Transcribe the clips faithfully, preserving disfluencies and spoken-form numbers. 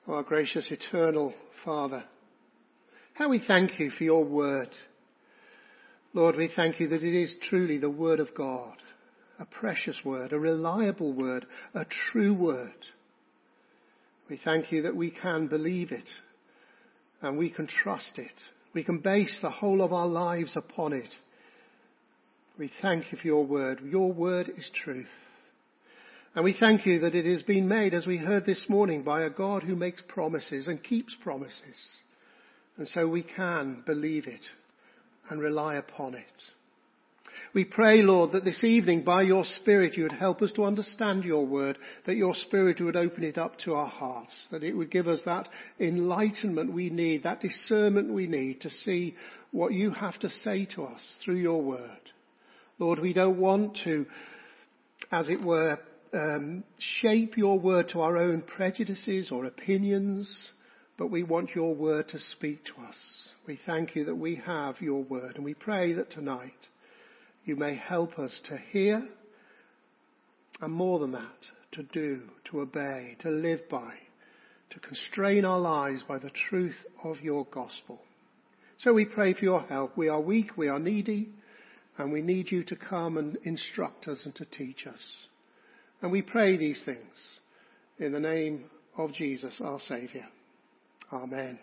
Our gracious eternal Father, how we thank you for your word. Lord, we thank you that it is truly the word of God, a precious word, a reliable word, a true word. We thank you that we can believe it and we can trust it. We can base the whole of our lives upon it. We thank you for your word. Your word is truth. And we thank you that it has been made, as we heard this morning, by a God who makes promises and keeps promises. And so we can believe it and rely upon it. We pray, Lord, that this evening by your Spirit you would help us to understand your word, that your Spirit would open it up to our hearts, that it would give us that enlightenment we need, that discernment we need to see what you have to say to us through your word. Lord, we don't want to, as it were, Um, shape your word to our own prejudices or opinions, but we want your word to speak to us. We thank you that we have your word, and we pray that tonight you may help us to hear, and more than that, to do, to obey, to live by, to constrain our lives by the truth of your gospel. So we pray for your help. We are weak, we are needy, and we need you to come and instruct us and to teach us. And we pray these things in the name of Jesus, our Saviour. Amen.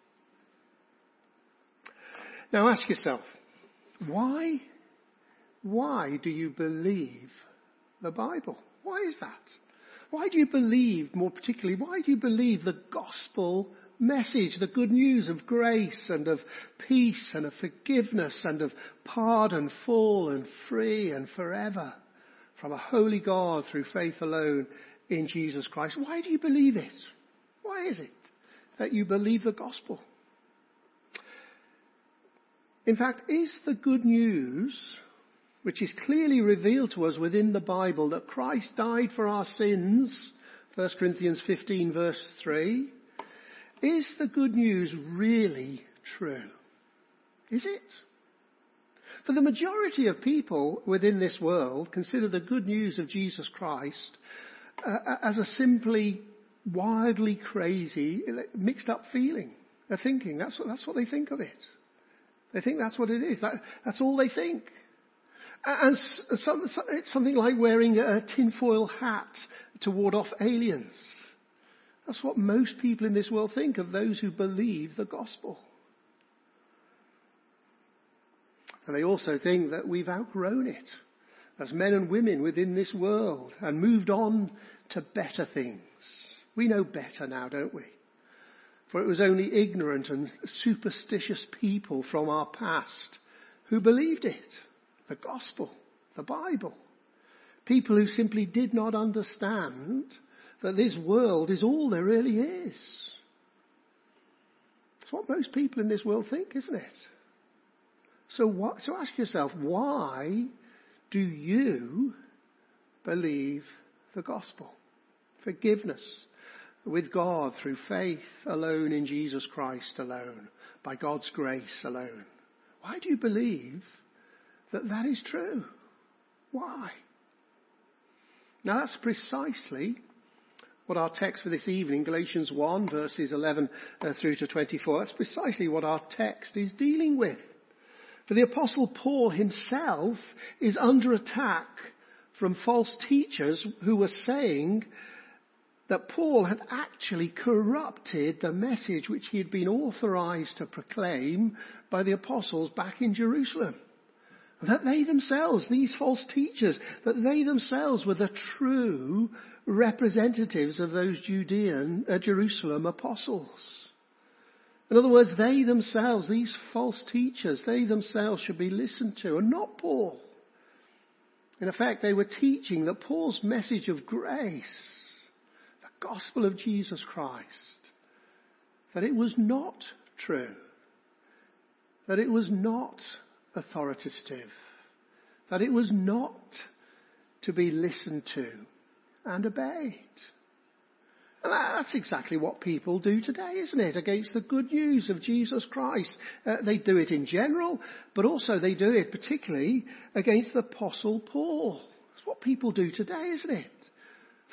Now ask yourself, why, why do you believe the Bible? Why is that? Why do you believe, more particularly, why do you believe the gospel message, the good news of grace and of peace and of forgiveness and of pardon, full and free and forever? From a holy God through faith alone in Jesus Christ. Why do you believe it? Why is it that you believe the gospel? In fact, is the good news, which is clearly revealed to us within the Bible, that Christ died for our sins, First Corinthians fifteen verse three, is the good news really true? Is it? For the majority of people within this world consider the good news of Jesus Christ uh, as a simply wildly crazy, mixed up feeling. They're thinking, that's what, that's what they think of it. They think that's what it is. That, that's all they think. And some, it's something like wearing a tinfoil hat to ward off aliens. That's what most people in this world think of those who believe the gospel. And they also think that we've outgrown it as men and women within this world and moved on to better things. We know better now, don't we? For it was only ignorant and superstitious people from our past who believed it. The gospel, the Bible. People who simply did not understand that this world is all there really is. That's what most people in this world think, isn't it? So what, so ask yourself, why do you believe the gospel? Forgiveness with God through faith alone in Jesus Christ alone, by God's grace alone. Why do you believe that that is true? Why? Now that's precisely what our text for this evening, Galatians one verses eleven uh, through to twenty-four, that's precisely what our text is dealing with. For the Apostle Paul himself is under attack from false teachers who were saying that Paul had actually corrupted the message which he had been authorized to proclaim by the apostles back in Jerusalem. That they themselves, these false teachers, that they themselves were the true representatives of those Judean, uh, Jerusalem apostles. In other words, they themselves, these false teachers, they themselves should be listened to and not Paul. In effect, they were teaching that Paul's message of grace, the gospel of Jesus Christ, that it was not true, that it was not authoritative, that it was not to be listened to and obeyed. And that's exactly what people do today, isn't it? Against the good news of Jesus Christ. Uh, they do it in general, but also they do it particularly against the Apostle Paul. That's what people do today, isn't it?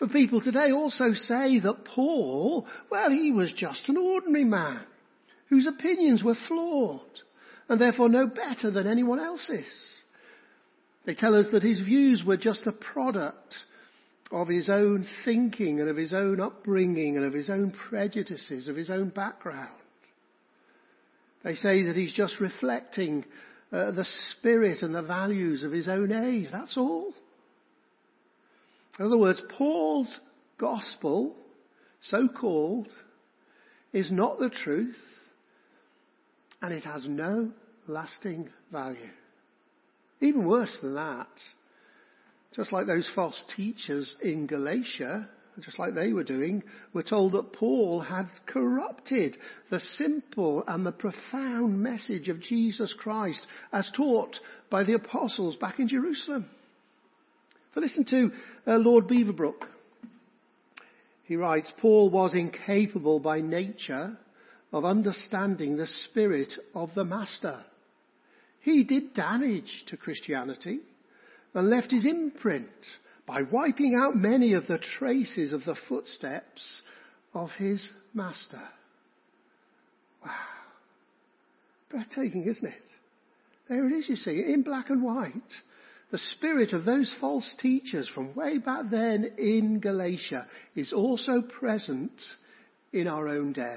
For people today also say that Paul, well, he was just an ordinary man whose opinions were flawed and therefore no better than anyone else's. They tell us that his views were just a product of his own thinking and of his own upbringing and of his own prejudices, of his own background. They say that he's just reflecting uh, the spirit and the values of his own age. That's all. In other words, Paul's gospel, so called, is not the truth, and it has no lasting value. Even worse than that, just like those false teachers in Galatia, just like they were doing, were told that Paul had corrupted the simple and the profound message of Jesus Christ as taught by the apostles back in Jerusalem. But listen to uh, Lord Beaverbrook. He writes, Paul was incapable by nature of understanding the spirit of the Master. He did damage to Christianity and left his imprint by wiping out many of the traces of the footsteps of his Master. Wow. Breathtaking, isn't it? There it is, you see, in black and white. The spirit of those false teachers from way back then in Galatia is also present in our own day.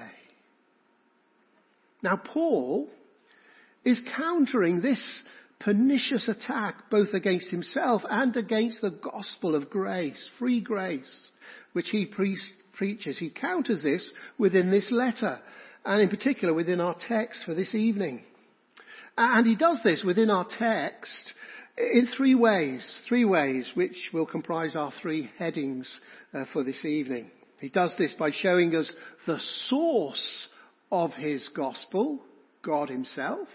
Now, Paul is countering this pernicious attack both against himself and against the gospel of grace, free grace, which he pre- preaches. He counters this within this letter, and in particular within our text for this evening. And he does this within our text in three ways, three ways which will comprise our three headings uh, for this evening. He does this by showing us the source of his gospel, God himself.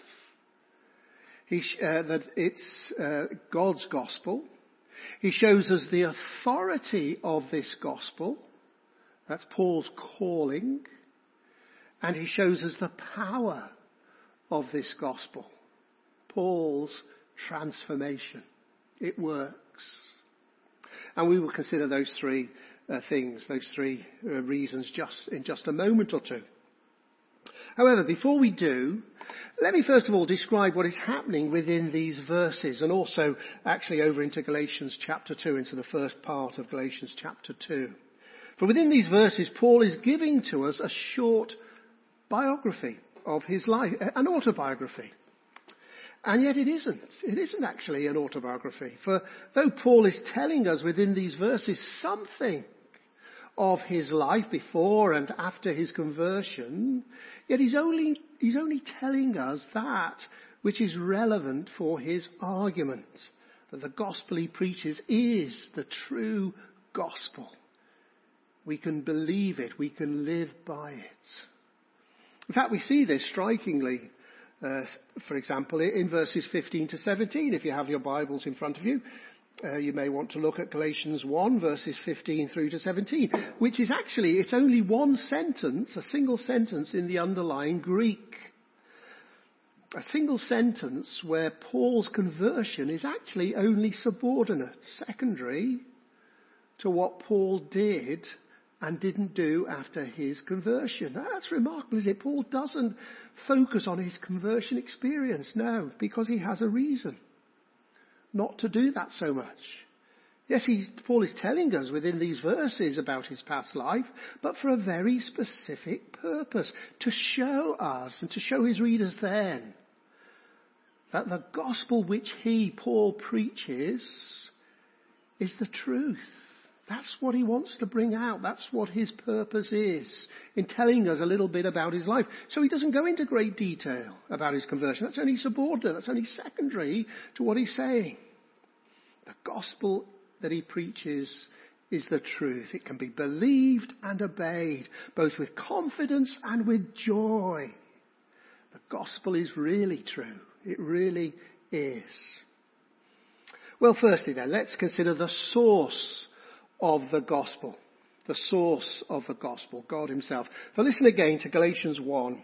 He, uh, that it's uh, God's gospel. He shows us the authority of this gospel. That's Paul's calling. And he shows us the power of this gospel. Paul's transformation. It works. And we will consider those three uh, things, those three uh, reasons just in just a moment or two. However, before we do, let me first of all describe what is happening within these verses and also actually over into Galatians chapter two, into the first part of Galatians chapter two. For within these verses, Paul is giving to us a short biography of his life, an autobiography. And yet it isn't. It isn't actually an autobiography. For though Paul is telling us within these verses something of his life before and after his conversion, yet he's only, he's only telling us that which is relevant for his argument. That the gospel he preaches is the true gospel. We can believe it. We can live by it. In fact, we see this strikingly, uh, for example, in verses fifteen to seventeen. If you have your Bibles in front of you, uh, you may want to look at Galatians one, verses fifteen through to seventeen, which is actually, it's only one sentence, a single sentence in the underlying Greek. A single sentence where Paul's conversion is actually only subordinate, secondary to what Paul did and didn't do after his conversion. That's remarkable, isn't it? Paul doesn't focus on his conversion experience, no, because he has a reason not to do that so much. Yes, he's, Paul is telling us within these verses about his past life, but for a very specific purpose, to show us and to show his readers then that the gospel which he, Paul, preaches is the truth. That's what he wants to bring out. That's what his purpose is in telling us a little bit about his life. So he doesn't go into great detail about his conversion. That's only subordinate. That's only secondary to what he's saying. The gospel that he preaches is the truth. It can be believed and obeyed, both with confidence and with joy. The gospel is really true. It really is. Well, firstly then, let's consider the source of the gospel. The source of the gospel, God himself. So listen again to Galatians one,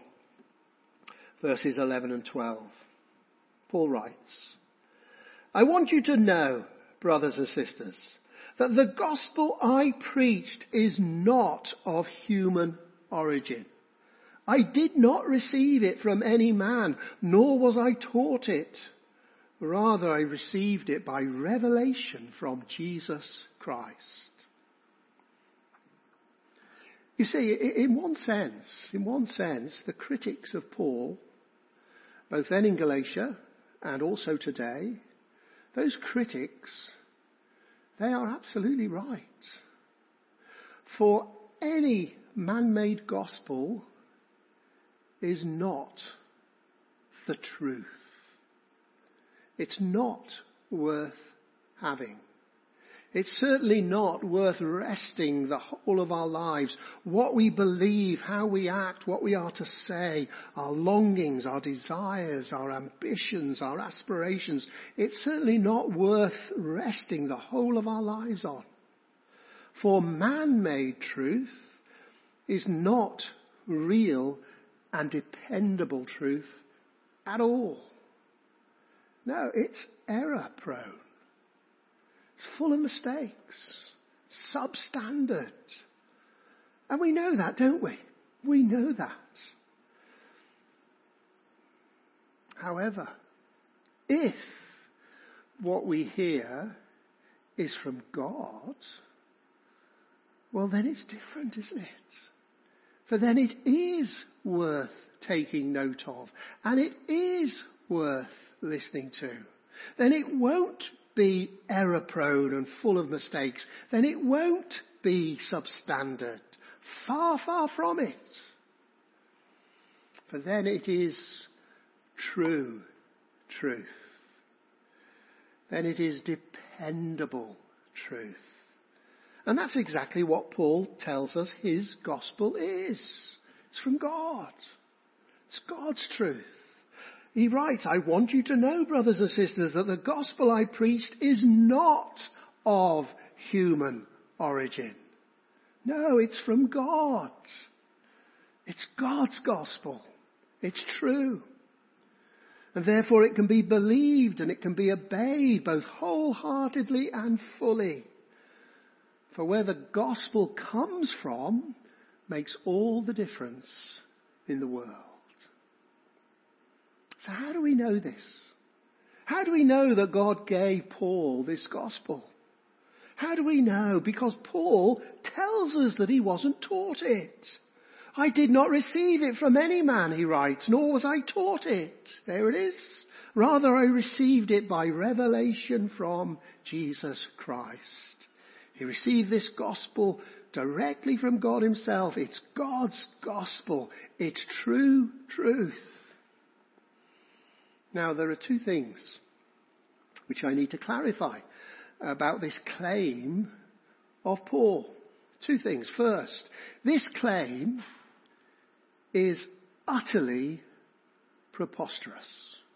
verses eleven and twelve. Paul writes, I want you to know, brothers and sisters, that the gospel I preached is not of human origin. I did not receive it from any man, nor was I taught it. Rather, I received it by revelation from Jesus Christ. You see, in one sense, in one sense, the critics of Paul, both then in Galatia and also today, those critics, they are absolutely right. For any man-made gospel is not the truth. It's not worth having. It's certainly not worth resting the whole of our lives. What we believe, how we act, what we are to say, our longings, our desires, our ambitions, our aspirations. It's certainly not worth resting the whole of our lives on. For man-made truth is not real and dependable truth at all. No, it's error-prone. It's full of mistakes, substandard. And we know that, don't we? We know that. However, if what we hear is from God, well, then it's different, isn't it? For then it is worth taking note of, and it is worth listening to. Then it won't be error-prone and full of mistakes. Then it won't be substandard. Far, far from it. For then it is true truth. Then it is dependable truth. And that's exactly what Paul tells us his gospel is. It's from God. It's God's truth. He writes, I want you to know, brothers and sisters, that the gospel I preached is not of human origin. No, it's from God. It's God's gospel. It's true. And therefore it can be believed and it can be obeyed both wholeheartedly and fully. For where the gospel comes from makes all the difference in the world. So how do we know this? How do we know that God gave Paul this gospel? How do we know? Because Paul tells us that he wasn't taught it. I did not receive it from any man, he writes, nor was I taught it. There it is. Rather, I received it by revelation from Jesus Christ. He received this gospel directly from God himself. It's God's gospel. It's true truth. Now, there are two things which I need to clarify about this claim of Paul. Two things. First, this claim is utterly preposterous.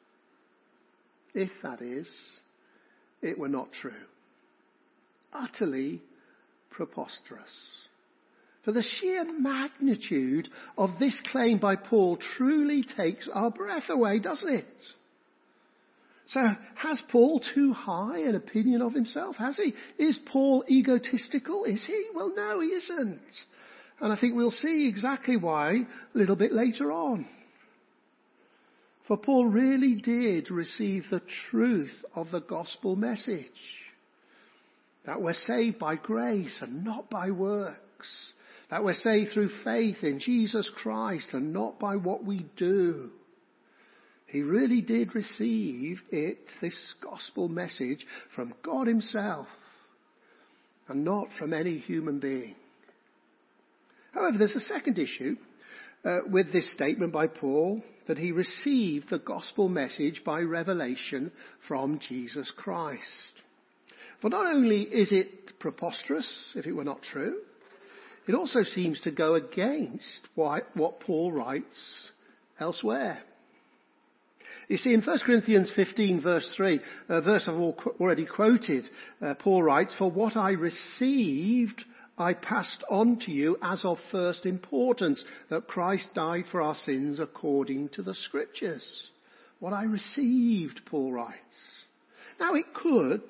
If that is, it were not true. Utterly preposterous. For the sheer magnitude of this claim by Paul truly takes our breath away, doesn't it? So has Paul too high an opinion of himself? Has he? Is Paul egotistical? Is he? Well, no, he isn't. And I think we'll see exactly why a little bit later on. For Paul really did receive the truth of the gospel message. That we're saved by grace and not by works. That we're saved through faith in Jesus Christ and not by what we do. He really did receive it, this gospel message, from God himself and not from any human being. However, there's a second issue uh, with this statement by Paul, that he received the gospel message by revelation from Jesus Christ. For not only is it preposterous, if it were not true, it also seems to go against what Paul writes elsewhere. You see, in First Corinthians fifteen, verse three, a verse I've already quoted, uh, Paul writes, for what I received, I passed on to you as of first importance, that Christ died for our sins according to the Scriptures. What I received, Paul writes. Now, it could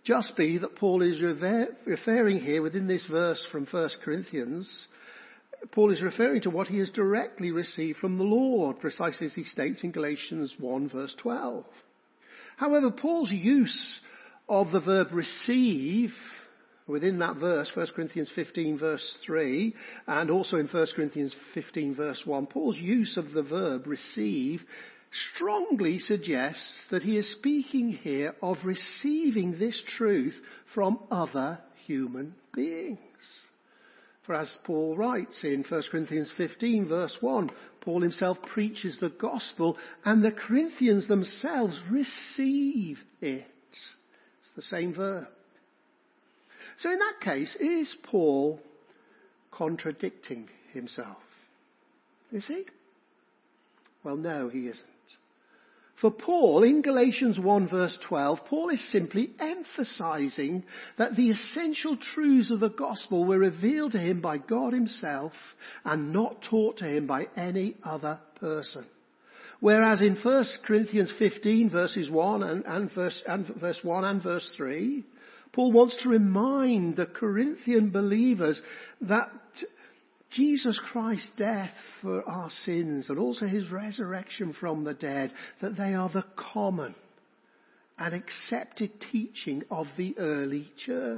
just be that Paul is refer- referring here within this verse from First Corinthians, Paul is referring to what he has directly received from the Lord, precisely as he states in Galatians one verse twelve. However, Paul's use of the verb receive within that verse, First Corinthians fifteen verse three, and also in First Corinthians fifteen verse one, Paul's use of the verb receive strongly suggests that he is speaking here of receiving this truth from other human beings. For as Paul writes in First Corinthians fifteen verse one, Paul himself preaches the gospel and the Corinthians themselves receive it. It's the same verb. So in that case, is Paul contradicting himself? Is he? Well, no, he isn't. For Paul, in Galatians one verse twelve, Paul is simply emphasizing that the essential truths of the gospel were revealed to him by God himself and not taught to him by any other person. Whereas in First Corinthians fifteen verses one and, and, verse, and verse one and verse three, Paul wants to remind the Corinthian believers that Jesus Christ's death for our sins and also his resurrection from the dead, that they are the common and accepted teaching of the early church.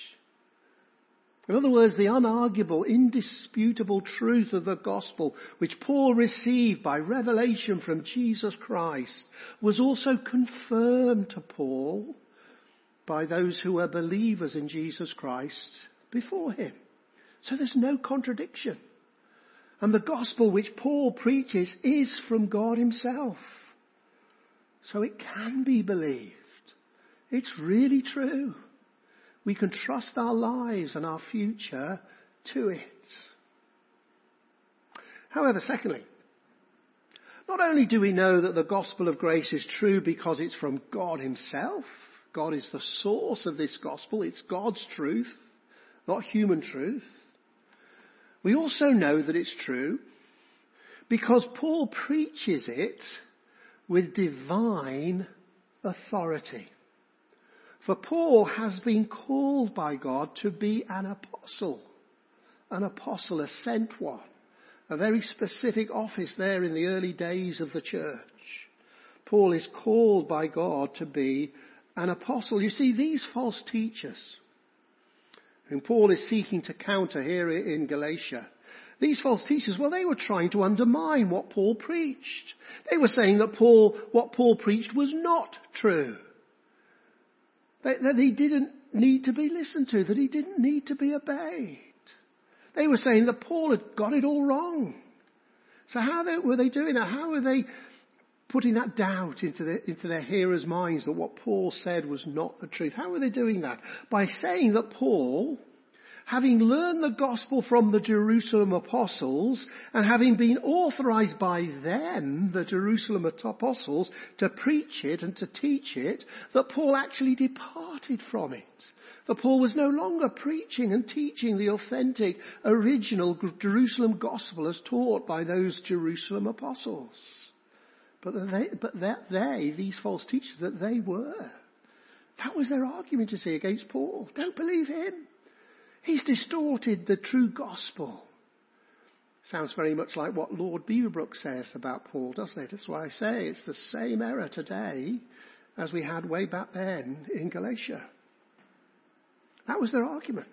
In other words, the unarguable, indisputable truth of the gospel, which Paul received by revelation from Jesus Christ, was also confirmed to Paul by those who were believers in Jesus Christ before him. So there's no contradiction. And the gospel which Paul preaches is from God himself. So it can be believed. It's really true. We can trust our lives and our future to it. However, secondly, not only do we know that the gospel of grace is true because it's from God himself, God is the source of this gospel, it's God's truth, not human truth. We also know that it's true because Paul preaches it with divine authority. For Paul has been called by God to be an apostle, an apostle, a sent one, a very specific office there in the early days of the church. Paul is called by God to be an apostle. You see, these false teachers, whom Paul is seeking to counter here in Galatia, these false teachers, well, they were trying to undermine what Paul preached. They were saying that Paul, what Paul preached was not true. That, that he didn't need to be listened to, that he didn't need to be obeyed. They were saying that Paul had got it all wrong. So how they, were they doing that? How were they putting that doubt into, the, into their hearers' minds that what Paul said was not the truth? How were they doing that? By saying that Paul, having learned the gospel from the Jerusalem apostles and having been authorized by them, the Jerusalem apostles, to preach it and to teach it, that Paul actually departed from it. That Paul was no longer preaching and teaching the authentic, original Jerusalem gospel as taught by those Jerusalem apostles. But they, but that they, these false teachers, that they were. That was their argument, to see, against Paul. Don't believe him. He's distorted the true gospel. Sounds very much like what Lord Beaverbrook says about Paul, doesn't it? That's why I say it's the same error today as we had way back then in Galatia. That was their argument.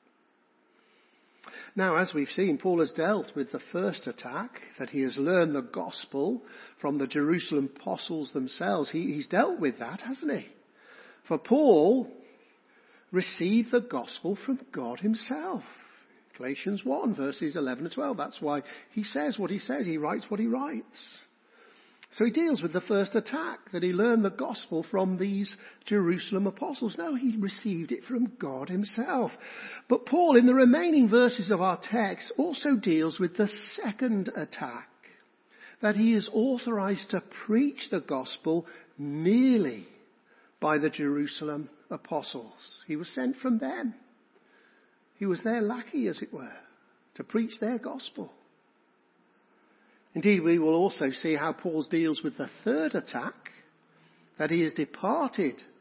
Now, as we've seen, Paul has dealt with the first attack, that he has learned the gospel from the Jerusalem apostles themselves. He, he's dealt with that, hasn't he? For Paul received the gospel from God himself. Galatians one, verses eleven to twelve. That's why he says what he says. He writes what he writes. So he deals with the first attack, that he learned the gospel from these Jerusalem apostles. No, he received it from God himself. But Paul, in the remaining verses of our text, also deals with the second attack, that he is authorized to preach the gospel merely by the Jerusalem apostles. He was sent from them. He was their lackey, as it were, to preach their gospel. Indeed, we will also see how Paul deals with the third attack, that he has departed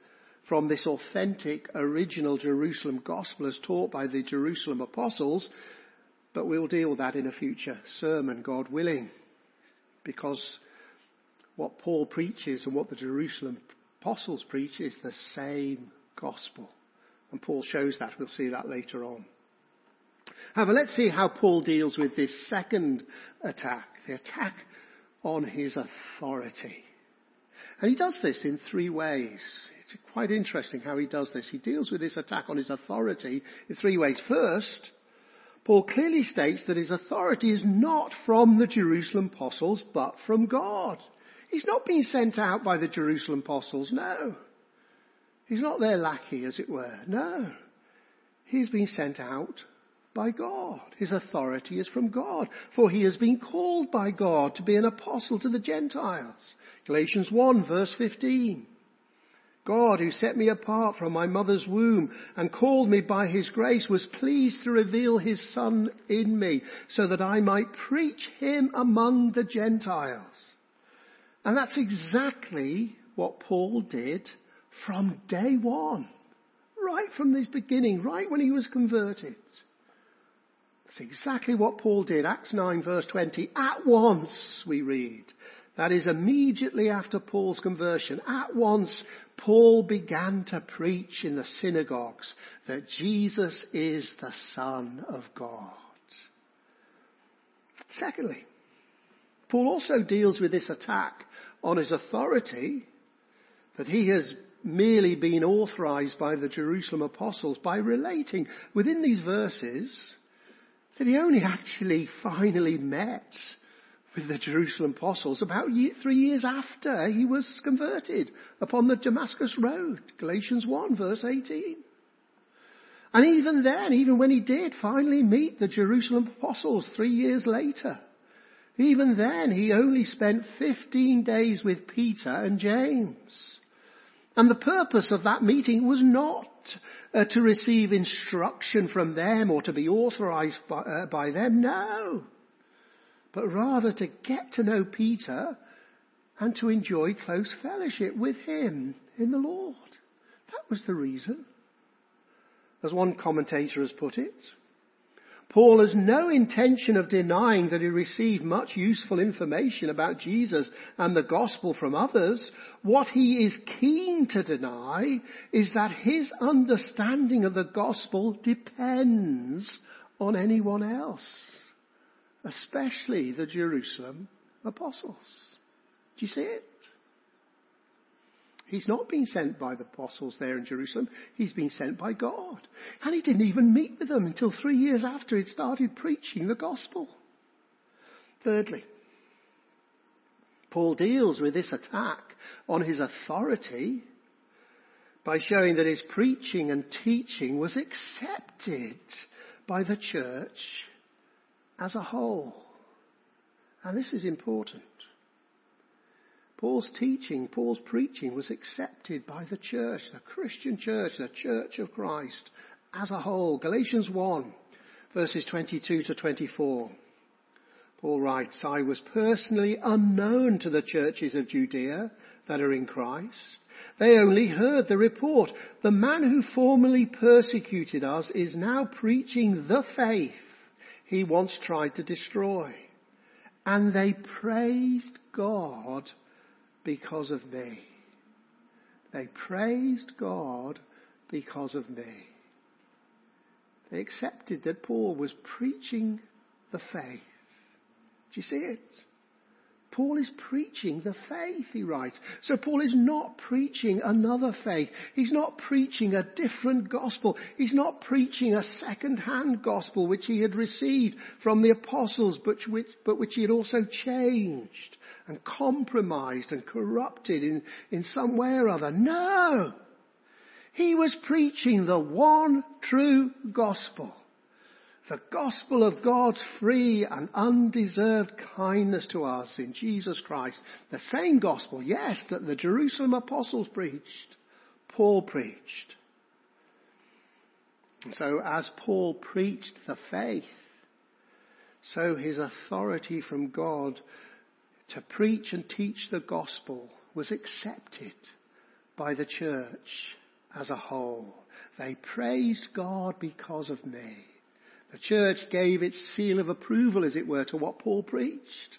from this authentic, original Jerusalem gospel as taught by the Jerusalem apostles, but we'll deal with that in a future sermon, God willing, because what Paul preaches and what the Jerusalem apostles preach is the same gospel. And Paul shows that. We'll see that later on. However, let's see how Paul deals with this second attack, the attack on his authority. And he does this in three ways. It's quite interesting how he does this. He deals with this attack on his authority in three ways. First, Paul clearly states that his authority is not from the Jerusalem apostles, but from God. He's not been sent out by the Jerusalem apostles, no. He's not their lackey, as it were, no. He's been sent out by God. His authority is from God, for he has been called by God to be an apostle to the Gentiles. Galatians one, verse fifteen. God, who set me apart from my mother's womb and called me by his grace, was pleased to reveal his Son in me so that I might preach him among the Gentiles. And that's exactly what Paul did from day one, right from this beginning, right when he was converted. That's exactly what Paul did. Acts nine, verse twenty. At once, we read. That is immediately after Paul's conversion. At once, Paul began to preach in the synagogues that Jesus is the Son of God. Secondly, Paul also deals with this attack on his authority that he has merely been authorized by the Jerusalem apostles by relating within these verses that he only actually finally met with the Jerusalem apostles about three years after he was converted upon the Damascus road. Galatians one, verse eighteen. And even then, even when he did finally meet the Jerusalem apostles three years later, even then he only spent fifteen days with Peter and James. And the purpose of that meeting was not uh, to receive instruction from them or to be authorized by, uh, by them, no. But rather to get to know Peter and to enjoy close fellowship with him in the Lord. That was the reason. As one commentator has put it, Paul has no intention of denying that he received much useful information about Jesus and the gospel from others. What he is keen to deny is that his understanding of the gospel depends on anyone else, especially the Jerusalem apostles. Do you see it? He's not been sent by the apostles there in Jerusalem. He's been sent by God. And he didn't even meet with them until three years after he'd started preaching the gospel. Thirdly, Paul deals with this attack on his authority by showing that his preaching and teaching was accepted by the church as a whole. And this is important. Paul's teaching, Paul's preaching was accepted by the church, the Christian church, the church of Christ as a whole. Galatians one, verses twenty-two to twenty-four. Paul writes, I was personally unknown to the churches of Judea that are in Christ. They only heard the report. The man who formerly persecuted us is now preaching the faith he once tried to destroy. And they praised God because of me. They praised God because of me. They accepted that Paul was preaching the faith. Do you see it? Paul is preaching the faith, he writes. So Paul is not preaching another faith. He's not preaching a different gospel. He's not preaching a second-hand gospel which he had received from the apostles, but which, but which he had also changed and compromised and corrupted in, in some way or other. No! He was preaching the one true gospel. The gospel of God's free and undeserved kindness to us in Jesus Christ. The same gospel, yes, that the Jerusalem apostles preached, Paul preached. And so as Paul preached the faith, so his authority from God to preach and teach the gospel was accepted by the church as a whole. They praised God because of me. The church gave its seal of approval, as it were, to what Paul preached.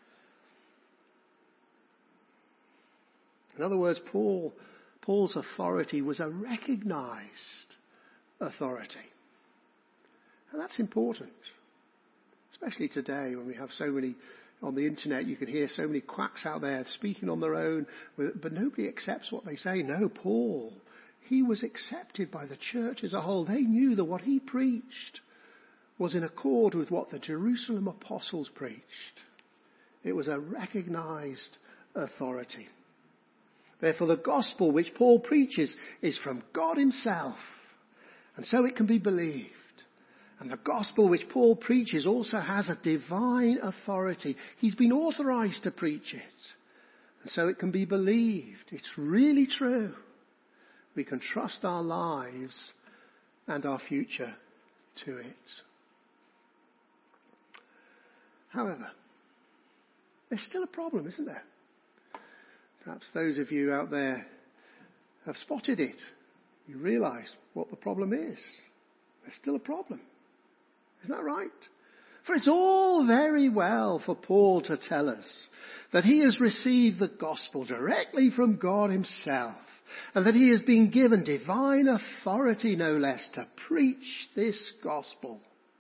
In other words, Paul, Paul's authority was a recognized authority. And that's important. Especially today when we have so many on the internet, you can hear so many quacks out there speaking on their own, but nobody accepts what they say. No, Paul, he was accepted by the church as a whole. They knew that what he preached was in accord with what the Jerusalem apostles preached. It was a recognized authority. Therefore, the gospel which Paul preaches is from God himself, and so it can be believed. And the gospel which Paul preaches also has a divine authority. He's been authorized to preach it, and so it can be believed. It's really true. We can trust our lives and our future to it. However, there's still a problem, isn't there? Perhaps those of you out there have spotted it. You realise what the problem is. There's still a problem. Isn't that right? For it's all very well for Paul to tell us that he has received the gospel directly from God himself, and that he has been given divine authority, no less, to preach this gospel.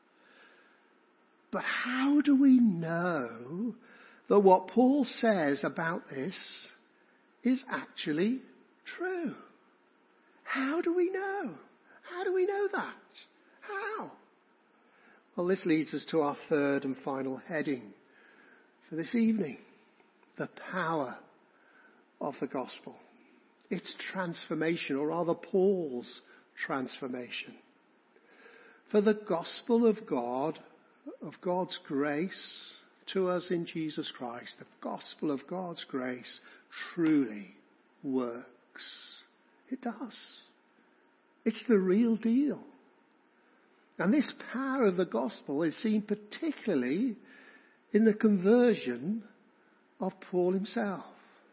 But how do we know that what Paul says about this is actually true? How do we know? How do we know that? How? Well, this leads us to our third and final heading for this evening. The power of the gospel. Its transformation, or rather Paul's transformation. For the gospel of God, of God's grace to us in Jesus Christ, the gospel of God's grace truly works. It does. It's the real deal. And this power of the gospel is seen particularly in the conversion of Paul himself.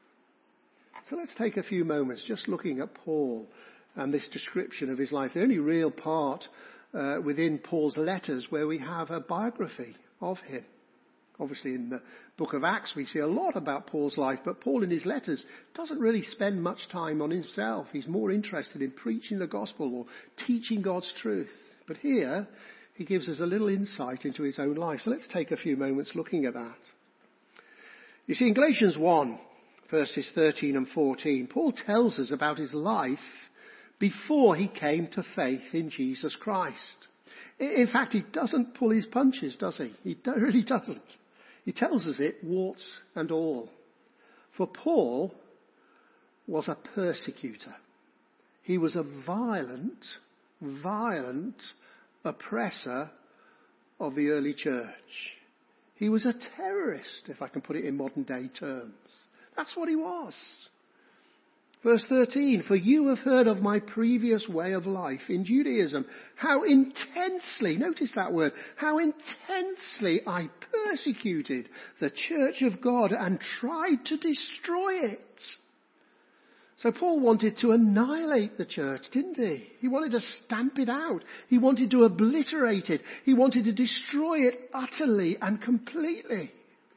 So let's take a few moments just looking at Paul and this description of his life. The only real part uh, within Paul's letters where we have a biography of him. Obviously in the book of Acts we see a lot about Paul's life, but Paul in his letters doesn't really spend much time on himself. He's more interested in preaching the gospel or teaching God's truth. But here he gives us a little insight into his own life. So let's take a few moments looking at that. You see, in Galatians one, verses thirteen and fourteen, Paul tells us about his life before he came to faith in Jesus Christ. In fact, he doesn't pull his punches, does he? He really doesn't. He tells us it, warts and all. For Paul was a persecutor. He was a violent, violent oppressor of the early church. He was a terrorist, if I can put it in modern day terms. That's what he was. Verse thirteen, for you have heard of my previous way of life in Judaism, how intensely, notice that word, how intensely I persecuted the church of God and tried to destroy it. So Paul wanted to annihilate the church, didn't he? He wanted to stamp it out. He wanted to obliterate it. He wanted to destroy it utterly and completely.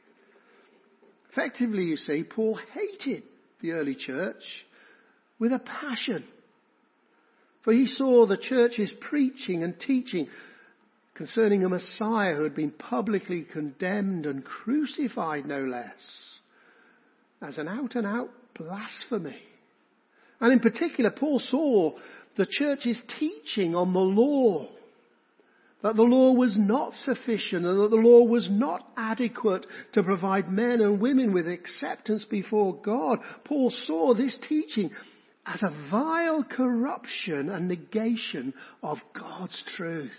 Effectively, you see, Paul hated the early church with a passion. For he saw the church's preaching and teaching concerning a Messiah who had been publicly condemned and crucified, no less, as an out-and-out blasphemy. And in particular, Paul saw the church's teaching on the law, that the law was not sufficient and that the law was not adequate to provide men and women with acceptance before God. Paul saw this teaching as a vile corruption and negation of God's truth.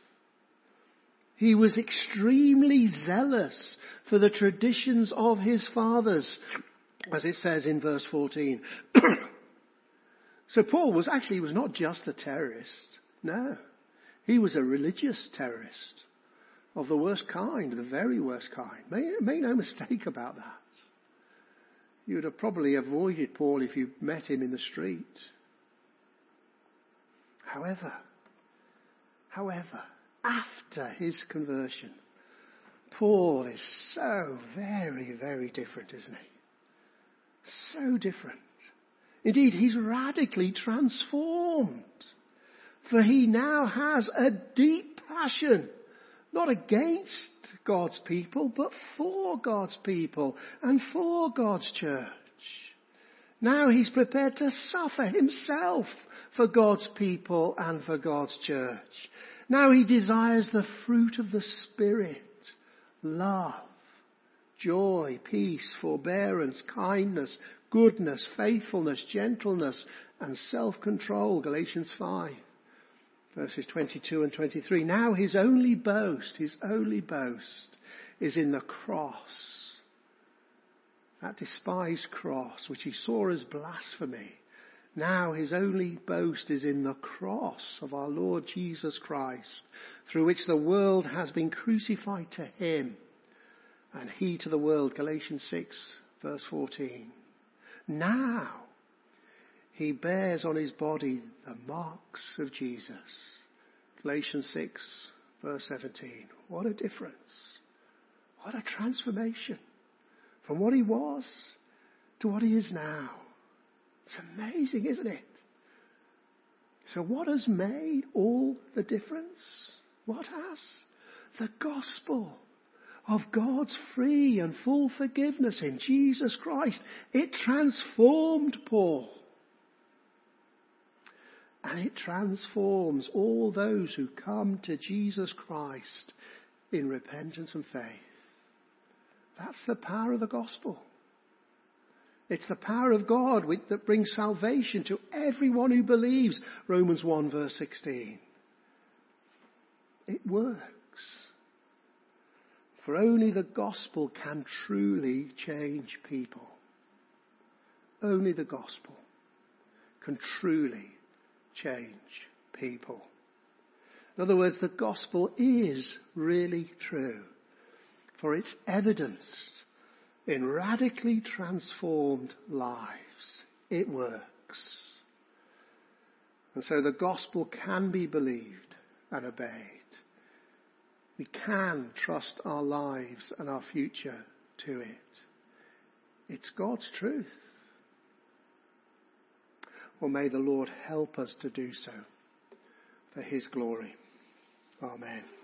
He was extremely zealous for the traditions of his fathers, as it says in verse fourteen. So Paul was actually he was not just a terrorist. No. He was a religious terrorist of the worst kind, the very worst kind. Make, make no mistake about that. You would have probably avoided Paul if you met him in the street. However, however, after his conversion, Paul is so very, very different, isn't he? So different. Indeed, he's radically transformed. For he now has a deep passion, not against God's people, but for God's people and for God's church. Now he's prepared to suffer himself for God's people and for God's church. Now he desires the fruit of the Spirit: love, joy, peace, forbearance, kindness, goodness, faithfulness, gentleness, and self-control. Galatians five, verses twenty-two and twenty-three. Now his only boast, his only boast is in the cross. That despised cross, which he saw as blasphemy. Now his only boast is in the cross of our Lord Jesus Christ, through which the world has been crucified to him, and he to the world. Galatians six, verse fourteen. Now he bears on his body the marks of Jesus. Galatians six, verse seventeen. What a difference. What a transformation from what he was to what he is now. It's amazing, isn't it? So what has made all the difference? What has? The gospel of God's free and full forgiveness in Jesus Christ. It transformed Paul. And it transforms all those who come to Jesus Christ in repentance and faith. That's the power of the gospel. It's the power of God that brings salvation to everyone who believes. Romans one, verse sixteen. It works. For only the gospel can truly change people. Only the gospel can truly change people. In other words, the gospel is really true, for it's evidenced in radically transformed lives. It works. And so the gospel can be believed and obeyed. We can trust our lives and our future to it. It's God's truth. Well, may the Lord help us to do so for his glory. Amen.